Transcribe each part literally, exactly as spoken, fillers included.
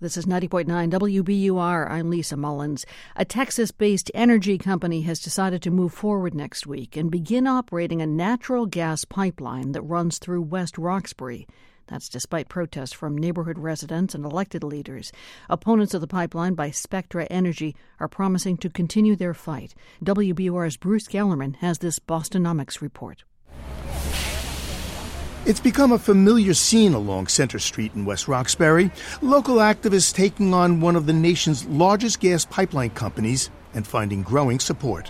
This is ninety point nine W B U R. I'm Lisa Mullins. A Texas-based energy company has decided to move forward next week and begin operating a natural gas pipeline that runs through West Roxbury. That's despite protests from neighborhood residents and elected leaders. Opponents of the pipeline by Spectra Energy are promising to continue their fight. W B U R's Bruce Gellerman has this Bostonomics report. It's become a familiar scene along Center Street in West Roxbury. Local activists taking on one of the nation's largest gas pipeline companies and finding growing support.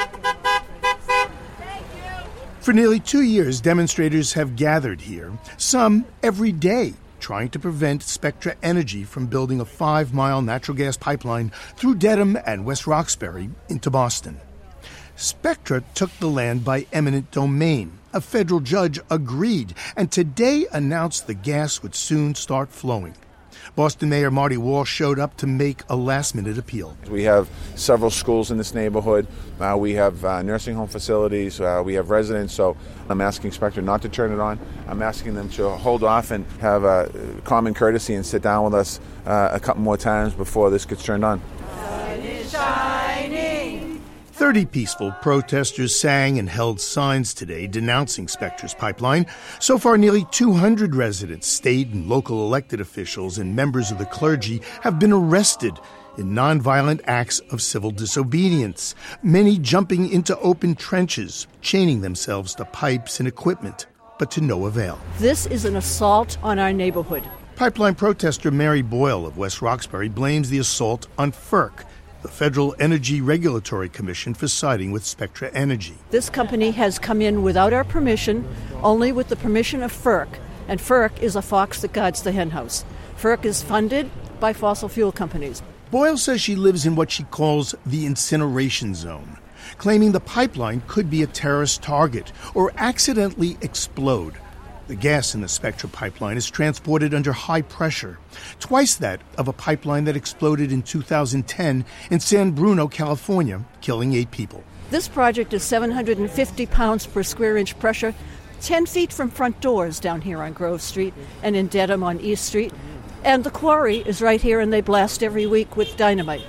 For nearly two years, demonstrators have gathered here, some every day, trying to prevent Spectra Energy from building a five-mile natural gas pipeline through Dedham and West Roxbury into Boston. Spectra took the land by eminent domain. A federal judge agreed, and today announced the gas would soon start flowing. Boston Mayor Marty Walsh showed up to make a last-minute appeal. We have several schools in this neighborhood. Uh, we have uh, nursing home facilities. Uh, we have residents. So I'm asking Spectra not to turn it on. I'm asking them to hold off and have a common courtesy and sit down with us uh, a couple more times before this gets turned on. Sun is shining. Thirty peaceful protesters sang and held signs today denouncing Spectra's pipeline. So far, nearly two hundred residents, state and local elected officials, and members of the clergy have been arrested in nonviolent acts of civil disobedience, many jumping into open trenches, chaining themselves to pipes and equipment, but to no avail. This is an assault on our neighborhood. Pipeline protester Mary Boyle of West Roxbury blames the assault on FERC, the Federal Energy Regulatory Commission, for siding with Spectra Energy. This company has come in without our permission, only with the permission of FERC, and FERC is a fox that guards the henhouse. FERC is funded by fossil fuel companies. Boyle says she lives in what she calls the incineration zone, claiming the pipeline could be a terrorist target or accidentally explode. The gas in the Spectra pipeline is transported under high pressure, twice that of a pipeline that exploded in two thousand ten in San Bruno, California, killing eight people. This project is seven hundred fifty pounds per square inch pressure, ten feet from front doors down here on Grove Street and in Dedham on East Street. And the quarry is right here, and they blast every week with dynamite.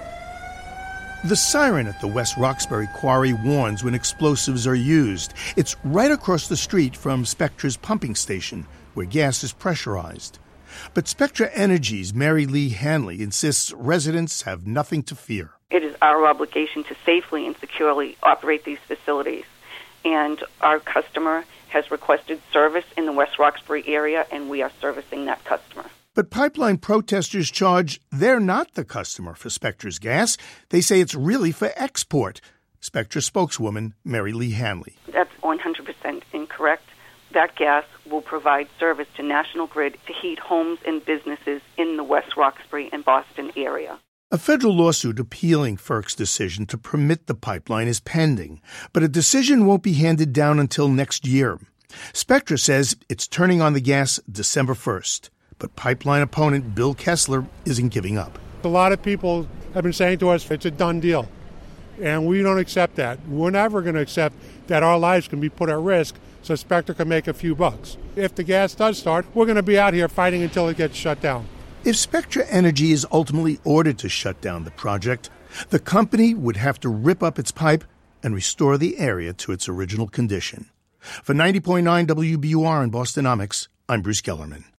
The siren at the West Roxbury quarry warns when explosives are used. It's right across the street from Spectra's pumping station, where gas is pressurized. But Spectra Energy's Mary Lee Hanley insists residents have nothing to fear. It is our obligation to safely and securely operate these facilities. And our customer has requested service in the West Roxbury area, and we are servicing that customer. But pipeline protesters charge they're not the customer for Spectra's gas. They say it's really for export. Spectra spokeswoman Mary Lee Hanley. That's one hundred percent incorrect. That gas will provide service to National Grid to heat homes and businesses in the West Roxbury and Boston area. A federal lawsuit appealing FERC's decision to permit the pipeline is pending, but a decision won't be handed down until next year. Spectra says it's turning on the gas December first. But pipeline opponent Bill Kessler isn't giving up. A lot of people have been saying to us it's a done deal, and we don't accept that. We're never going to accept that our lives can be put at risk so Spectra can make a few bucks. If the gas does start, we're going to be out here fighting until it gets shut down. If Spectra Energy is ultimately ordered to shut down the project, the company would have to rip up its pipe and restore the area to its original condition. For ninety point nine W B U R and Bostonomics, I'm Bruce Gellerman.